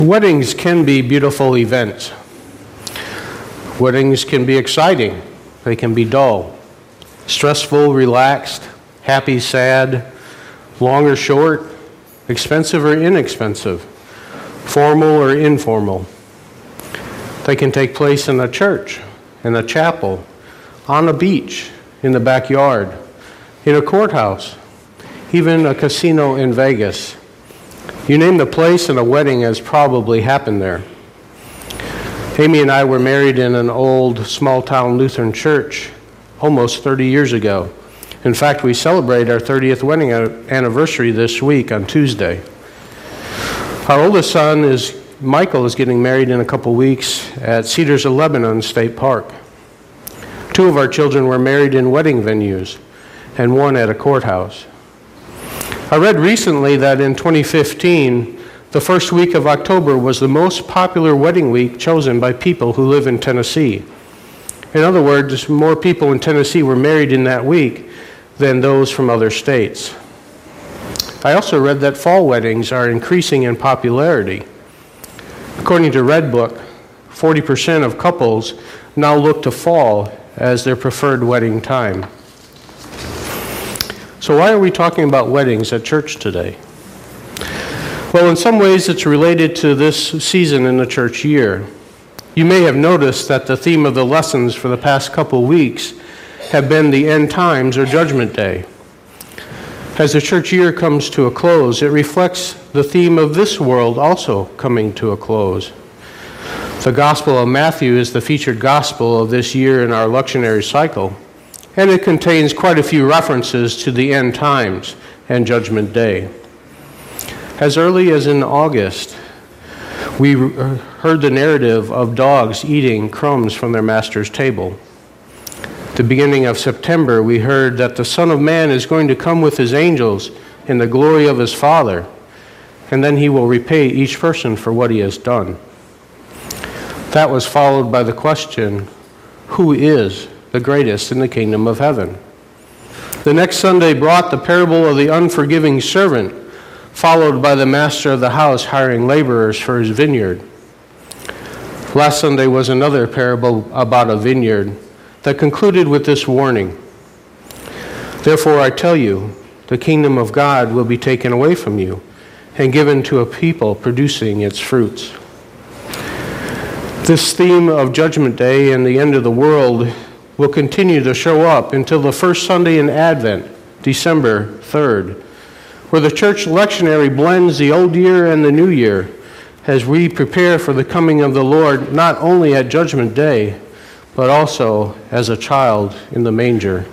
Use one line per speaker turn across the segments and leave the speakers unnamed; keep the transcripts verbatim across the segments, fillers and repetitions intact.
Weddings can be beautiful events. Weddings can be exciting. They can be dull. Stressful, relaxed, happy, sad, long or short, expensive or inexpensive, formal or informal. They can take place in a church, in a chapel, on a beach, in the backyard, in a courthouse, even a casino in Vegas. You name the place and a wedding has probably happened there. Amy and I were married in an old small-town Lutheran church almost thirty years ago. In fact, we celebrate our thirtieth wedding anniversary this week on Tuesday. Our oldest son, is Michael, is getting married in a couple weeks at Cedars of Lebanon State Park. Two of our children were married in wedding venues, and one at a courthouse. I read recently that in twenty fifteen, the first week of October was the most popular wedding week chosen by people who live in Tennessee. In other words, more people in Tennessee were married in that week than those from other states. I also read that fall weddings are increasing in popularity. According to Redbook, forty percent of couples now look to fall as their preferred wedding time. So why are we talking about weddings at church today? Well, in some ways it's related to this season in the church year. You may have noticed that the theme of the lessons for the past couple weeks have been the end times or judgment day. As the church year comes to a close, it reflects the theme of this world also coming to a close. The Gospel of Matthew is the featured gospel of this year in our lectionary cycle, and it contains quite a few references to the end times and judgment day. As early as in August, we heard the narrative of dogs eating crumbs from their master's table. At the beginning of September, we heard that the Son of Man is going to come with his angels in the glory of his Father, and then he will repay each person for what he has done. That was followed by the question, who is the greatest in the kingdom of heaven? The next Sunday brought the parable of the unforgiving servant, followed by the master of the house hiring laborers for his vineyard. Last Sunday was another parable about a vineyard that concluded with this warning. Therefore I tell you, the kingdom of God will be taken away from you and given to a people producing its fruits. This theme of Judgment Day and the end of the world will continue to show up until the first Sunday in Advent, December third, where the church lectionary blends the old year and the new year as we prepare for the coming of the Lord not only at Judgment Day, but also as a child in the manger.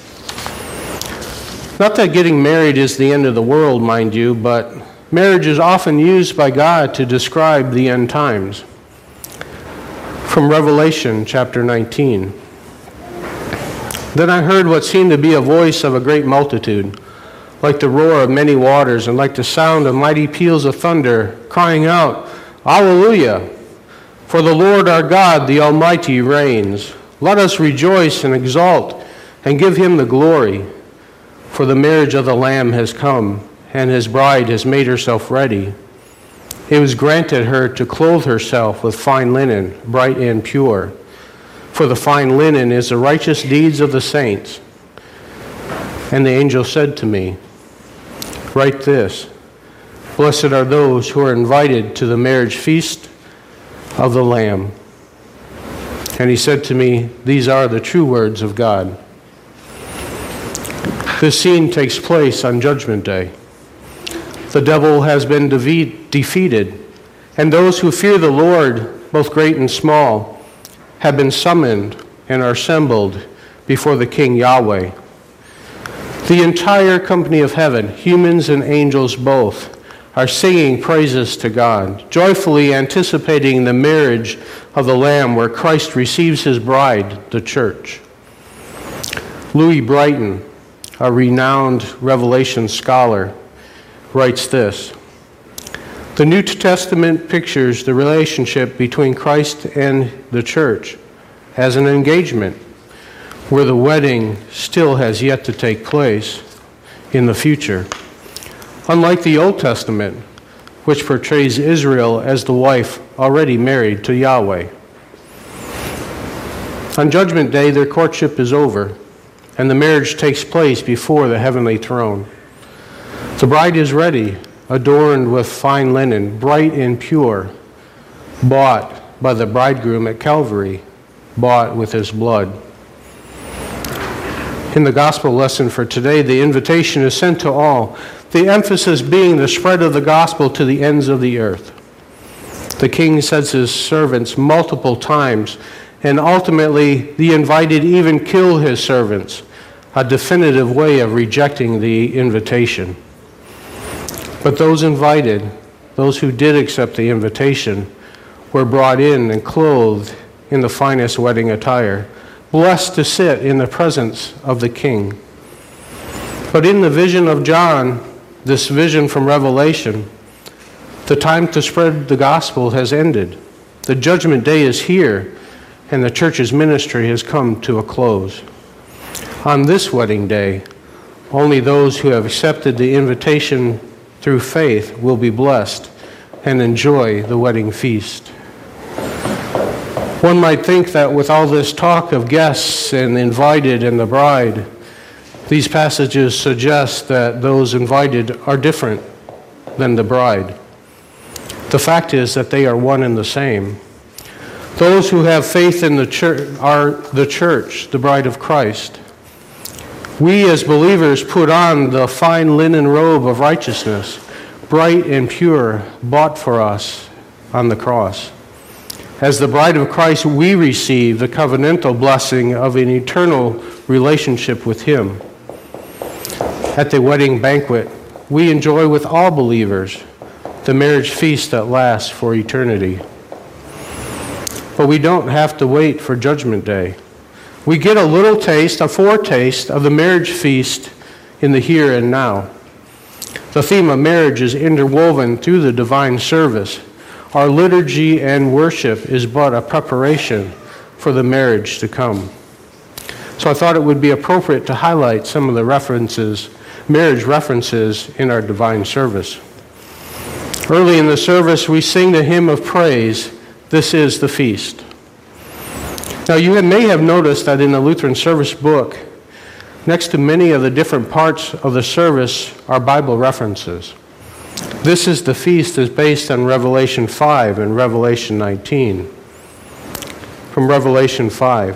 Not that getting married is the end of the world, mind you, but marriage is often used by God to describe the end times. From Revelation chapter nineteen. Then I heard what seemed to be a voice of a great multitude, like the roar of many waters, and like the sound of mighty peals of thunder, crying out, Alleluia! For the Lord our God, the Almighty, reigns. Let us rejoice and exult, and give him the glory. For the marriage of the Lamb has come, and his bride has made herself ready. It was granted her to clothe herself with fine linen, bright and pure. For the fine linen is the righteous deeds of the saints. And the angel said to me, write this, blessed are those who are invited to the marriage feast of the Lamb. And he said to me, these are the true words of God. This scene takes place on Judgment Day. The devil has been defeat, defeated, and those who fear the Lord, both great and small, have been summoned and are assembled before the King Yahweh. The entire company of heaven, humans and angels both, are singing praises to God, joyfully anticipating the marriage of the Lamb where Christ receives his bride, the church. Louis Brighton, a renowned Revelation scholar, writes this, the New Testament pictures the relationship between Christ and the church as an engagement where the wedding still has yet to take place in the future. Unlike the Old Testament, which portrays Israel as the wife already married to Yahweh. On Judgment Day, their courtship is over, and the marriage takes place before the heavenly throne. The bride is ready, adorned with fine linen, bright and pure, bought by the bridegroom at Calvary, bought with his blood. In the gospel lesson for today, the invitation is sent to all, the emphasis being the spread of the gospel to the ends of the earth. The king sends his servants multiple times, and ultimately the invited even kill his servants, a definitive way of rejecting the invitation. But those invited, those who did accept the invitation, were brought in and clothed in the finest wedding attire, blessed to sit in the presence of the king. But in the vision of John, this vision from Revelation, the time to spread the gospel has ended. The judgment day is here, and the church's ministry has come to a close. On this wedding day, only those who have accepted the invitation through faith will be blessed and enjoy the wedding feast. One might think that with all this talk of guests and invited and the bride, these passages suggest that those invited are different than the bride. The fact is that they are one and the same. Those who have faith in the church are the church, the bride of Christ. We as believers put on the fine linen robe of righteousness, bright and pure, bought for us on the cross. As the bride of Christ, we receive the covenantal blessing of an eternal relationship with Him. At the wedding banquet, we enjoy with all believers the marriage feast that lasts for eternity. But we don't have to wait for Judgment Day. We get a little taste, a foretaste of the marriage feast in the here and now. The theme of marriage is interwoven through the divine service. Our liturgy and worship is but a preparation for the marriage to come. So I thought it would be appropriate to highlight some of the references, marriage references in our divine service. Early in the service, we sing the hymn of praise, "This is the Feast." Now, you may have noticed that in the Lutheran service book, next to many of the different parts of the service are Bible references. This is the Feast is based on Revelation five and Revelation nineteen. From Revelation five.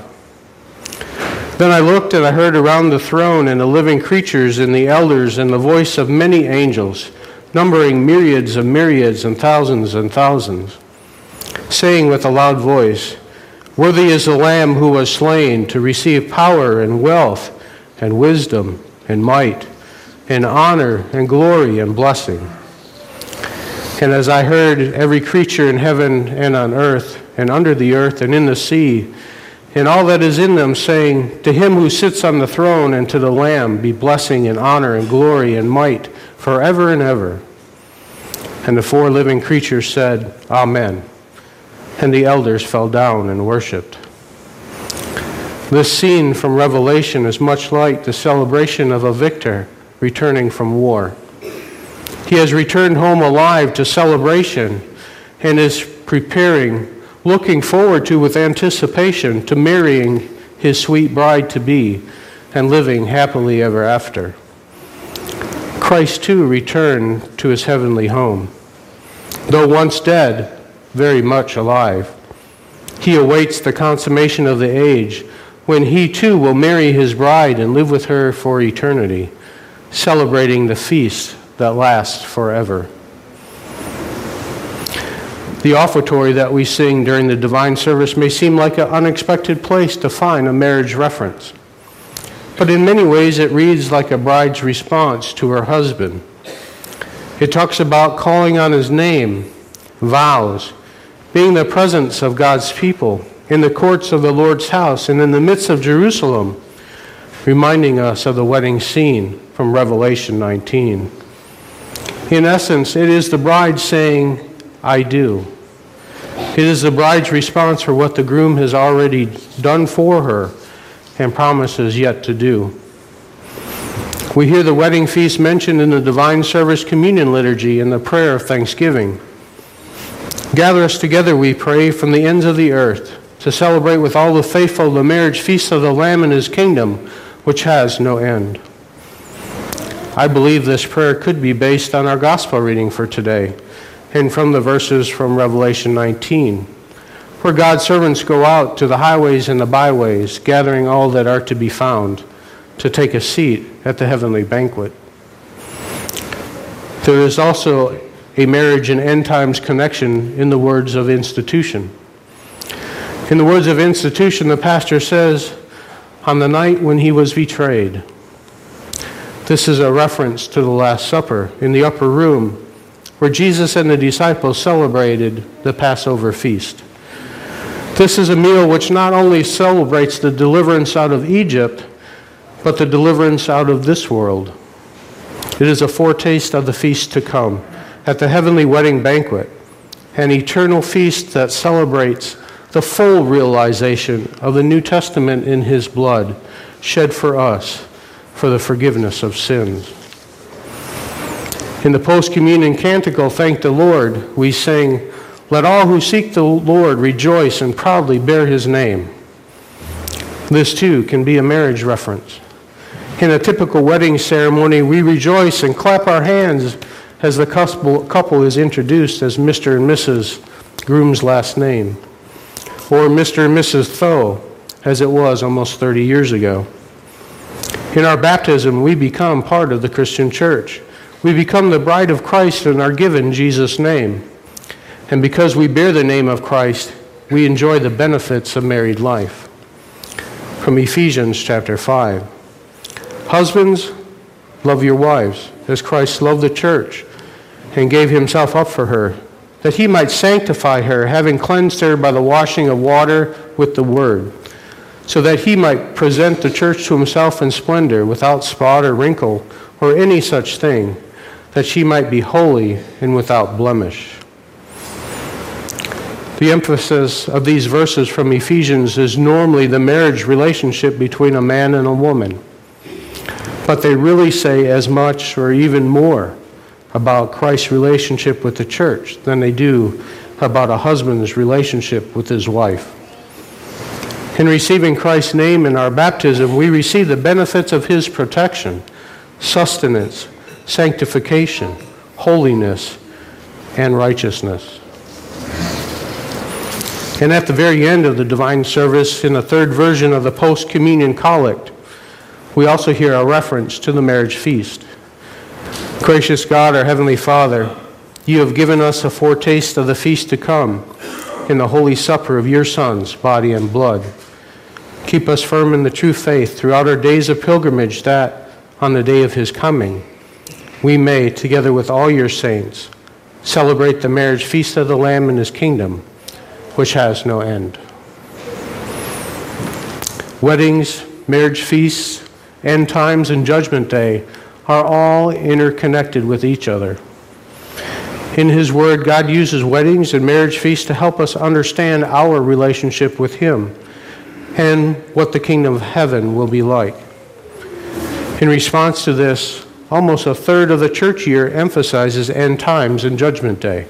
Then I looked and I heard around the throne and the living creatures and the elders and the voice of many angels, numbering myriads of myriads and thousands and thousands, saying with a loud voice, "Worthy is the Lamb who was slain to receive power and wealth and wisdom and might and honor and glory and blessing." And as I heard every creature in heaven and on earth and under the earth and in the sea and all that is in them, saying, "To him who sits on the throne and to the Lamb be blessing and honor and glory and might forever and ever." And the four living creatures said, "Amen." And the elders fell down and worshipped. This scene from Revelation is much like the celebration of a victor returning from war. He has returned home alive to celebration and is preparing, looking forward to with anticipation to marrying his sweet bride-to-be and living happily ever after. Christ too returned to his heavenly home. Though once dead, very much alive. He awaits the consummation of the age when he too will marry his bride and live with her for eternity, celebrating the feast that lasts forever. The offertory that we sing during the divine service may seem like an unexpected place to find a marriage reference. But in many ways it reads like a bride's response to her husband. It talks about calling on his name, vows, being the presence of God's people in the courts of the Lord's house and in the midst of Jerusalem, reminding us of the wedding scene from Revelation nineteen. In essence, it is the bride saying, "I do." It is the bride's response for what the groom has already done for her and promises yet to do. We hear the wedding feast mentioned in the divine service communion liturgy and the prayer of thanksgiving. Gather us together, we pray, from the ends of the earth to celebrate with all the faithful the marriage feast of the Lamb and his kingdom, which has no end. I believe this prayer could be based on our gospel reading for today and from the verses from Revelation nineteen, where God's servants go out to the highways and the byways, gathering all that are to be found, to take a seat at the heavenly banquet. There is also a marriage and end times connection in the words of institution. In the words of institution, the pastor says, on the night when he was betrayed. This is a reference to the Last Supper in the upper room, where Jesus and the disciples celebrated the Passover feast. This is a meal which not only celebrates the deliverance out of Egypt, but the deliverance out of this world. It is a foretaste of the feast to come at the heavenly wedding banquet, an eternal feast that celebrates the full realization of the New Testament in his blood shed for us for the forgiveness of sins. In the post-communion canticle, Thank the Lord, we sing, "Let all who seek the Lord rejoice and proudly bear his name." This too can be a marriage reference. In a typical wedding ceremony, we rejoice and clap our hands as the couple is introduced as Mister and Missus Groom's last name, or Mister and Missus Tho, as it was almost thirty years ago. In our baptism, we become part of the Christian church. We become the bride of Christ and are given Jesus' name. And because we bear the name of Christ, we enjoy the benefits of married life. From Ephesians chapter five. Husbands, love your wives, as Christ loved the church and gave himself up for her, that he might sanctify her, having cleansed her by the washing of water with the word, so that he might present the church to himself in splendor, without spot or wrinkle or any such thing, that she might be holy and without blemish. The emphasis of these verses from Ephesians is normally the marriage relationship between a man and a woman. But they really say as much or even more about Christ's relationship with the church than they do about a husband's relationship with his wife. In receiving Christ's name in our baptism, we receive the benefits of his protection, sustenance, sanctification, holiness, and righteousness. And at the very end of the divine service, in the third version of the post-communion collect, we also hear a reference to the marriage feast. Gracious God, our Heavenly Father, you have given us a foretaste of the feast to come in the holy supper of your Son's body and blood. Keep us firm in the true faith throughout our days of pilgrimage, that on the day of his coming, we may, together with all your saints, celebrate the marriage feast of the Lamb in his kingdom, which has no end. Weddings, marriage feasts, end times, and judgment day are all interconnected with each other. In his word, God uses weddings and marriage feasts to help us understand our relationship with him and what the kingdom of heaven will be like. In response to this, almost a third of the church year emphasizes end times and judgment day.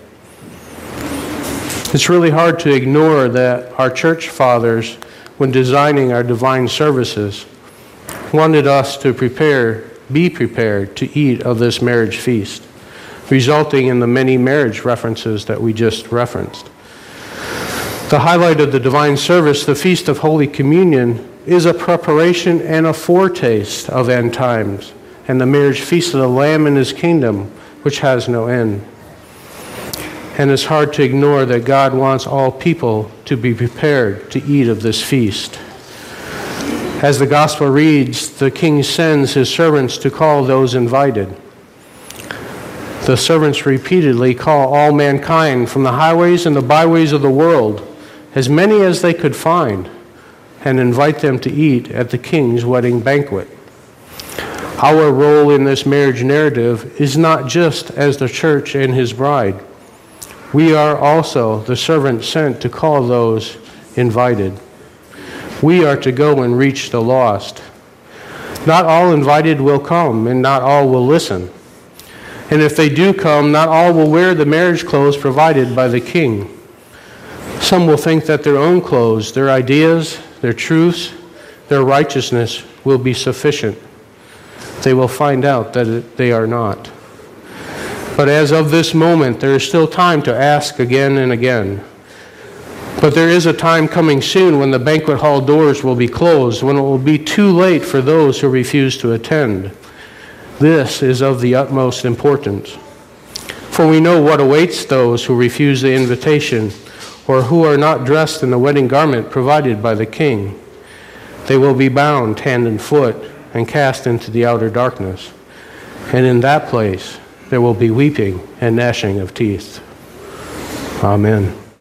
It's really hard to ignore that our church fathers, when designing our divine services, wanted us to prepare, be prepared to eat of this marriage feast, resulting in the many marriage references that we just referenced. The highlight of the divine service, the Feast of Holy Communion, is a preparation and a foretaste of end times and the marriage feast of the Lamb in his kingdom, which has no end. And it's hard to ignore that God wants all people to be prepared to eat of this feast. As the gospel reads, the king sends his servants to call those invited. The servants repeatedly call all mankind from the highways and the byways of the world, as many as they could find, and invite them to eat at the king's wedding banquet. Our role in this marriage narrative is not just as the church and his bride. We are also the servant sent to call those invited. We are to go and reach the lost. Not all invited will come, and not all will listen. And if they do come, not all will wear the marriage clothes provided by the king. Some will think that their own clothes, their ideas, their truths, their righteousness will be sufficient. They will find out that they are not. But as of this moment, there is still time to ask again and again. But there is a time coming soon when the banquet hall doors will be closed, when it will be too late for those who refuse to attend. This is of the utmost importance. For we know what awaits those who refuse the invitation, or who are not dressed in the wedding garment provided by the king. They will be bound hand and foot and cast into the outer darkness. And in that place there will be weeping and gnashing of teeth. Amen.